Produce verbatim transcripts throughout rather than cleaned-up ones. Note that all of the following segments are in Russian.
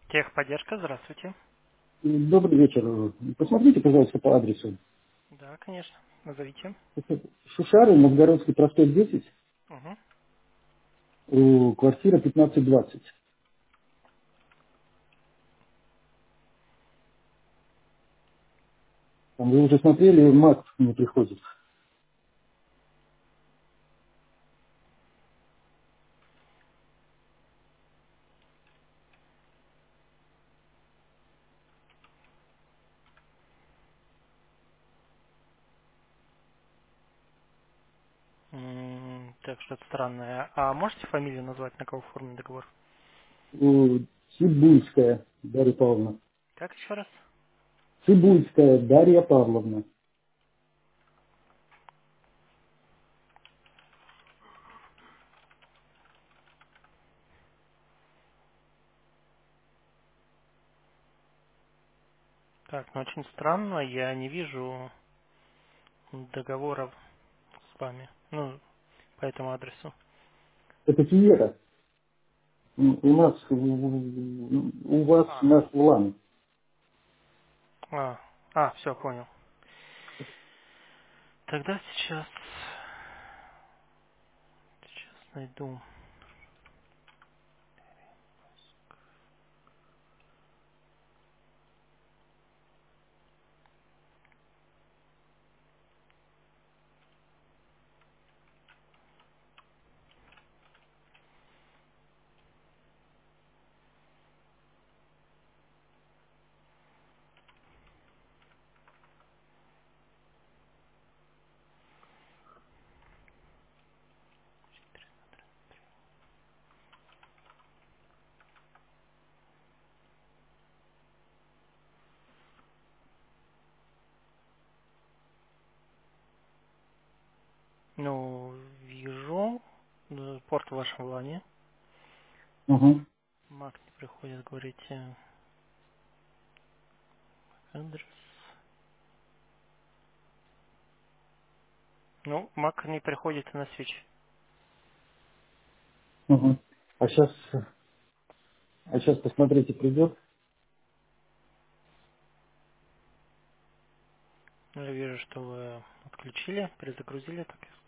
Техподдержка, здравствуйте. Добрый вечер. Посмотрите, пожалуйста, по адресу. Да, конечно. Назовите. Это Шушары, Новгородский проспект десять, Угу. у- квартира пятнадцать двадцать. Там вы уже смотрели, мат не приходит. М, Так, что-то странное. А можете фамилию назвать, на кого оформлен договор? У- Цибульская Дарья Павловна. Как еще раз? Цибульская Дарья Павловна. Так, ну очень странно, я не вижу договора с вами. Ну, по этому адресу. Это Киера. М, У нас, в- в- у вас А, наш Улан. а, а, все, понял. Тогда сейчас, сейчас найду. Ну, вижу э, порт в вашем лане. Угу. Мак не приходит, говорите, адрес. Ну, Мак не приходит и на свич. Угу. А сейчас, а сейчас посмотрите, придет. Ну, я вижу, что вы отключили, перезагрузили, так и...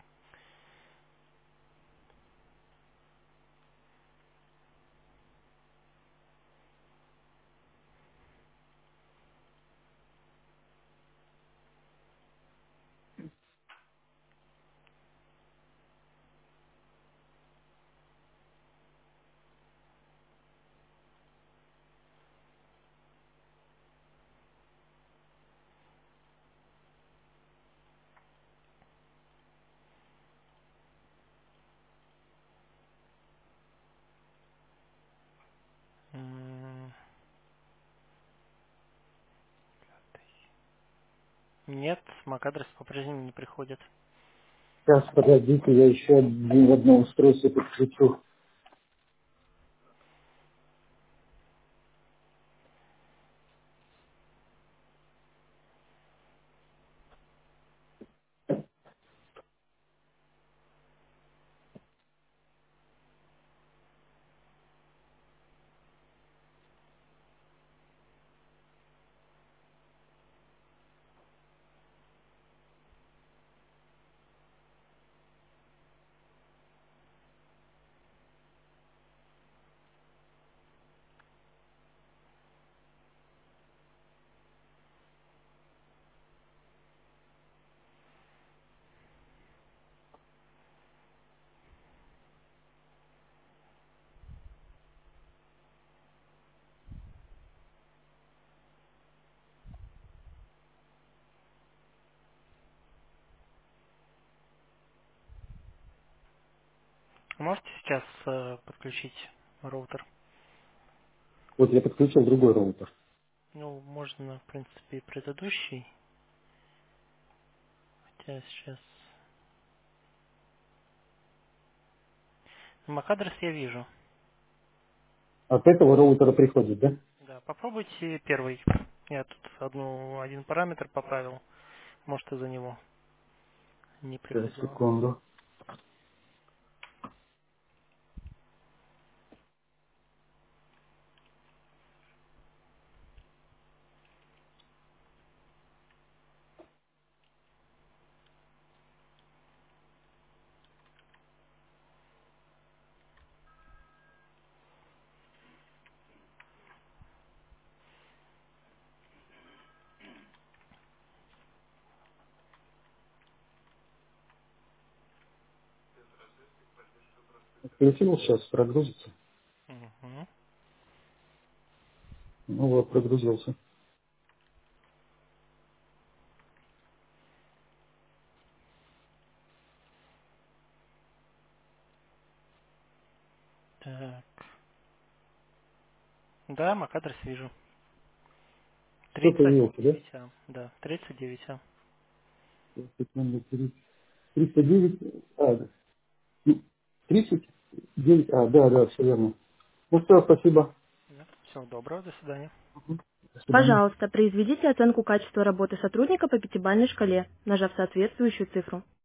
М, Нет, Мак адрес по-прежнему не приходит. Сейчас, подождите, я еще один в одно устройство подключу. Можете сейчас э, подключить роутер? Вот я подключил другой роутер. Ну, можно, в принципе, и предыдущий. Хотя сейчас... Мак адрес я вижу. От этого роутера приходит, да? Да, попробуйте первый. Я тут одну, один параметр поправил. Может, из-за него не Сейчас, приходило. секунду. Открутил, сейчас прогрузится. Угу. Ну вот, прогрузился. Так. Да, эм эй си-адрес вижу. Все тридцать появился, да? девять а. Да, тридцать девять а. Секунду, три- триста девять, а, да. Ну, тридцать девять, а, да, да, все верно. Ну все, спасибо. Да. Всего доброго, до свидания. До свидания. Пожалуйста, произведите оценку качества работы сотрудника по пятибалльной шкале, нажав соответствующую цифру.